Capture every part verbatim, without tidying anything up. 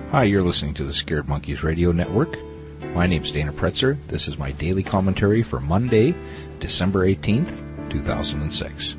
Hi, you're listening to the Scared Monkeys Radio Network. My name's Dana Pretzer. This is my daily commentary for Monday, December eighteenth, two thousand six.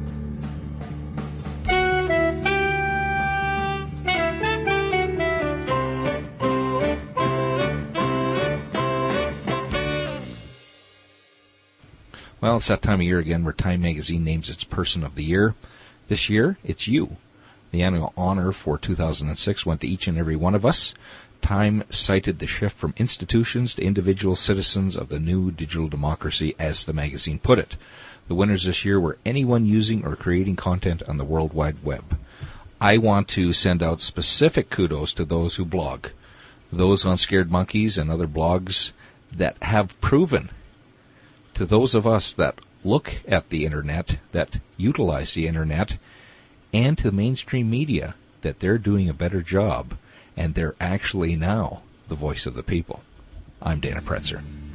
Well, it's that time of year again where Time Magazine names its Person of the Year. This year, it's you. The annual honor for two thousand six went to each and every one of us. Time cited the shift from institutions to individual citizens of the new digital democracy, as the magazine put it. The winners this year were anyone using or creating content on the World Wide Web. I want to send out specific kudos to those who blog, those on Scared Monkeys and other blogs that have proven to those of us that look at the internet, that utilize the internet, and to the mainstream media, that they're doing a better job, and they're actually now the voice of the people. I'm Dana Pretzer.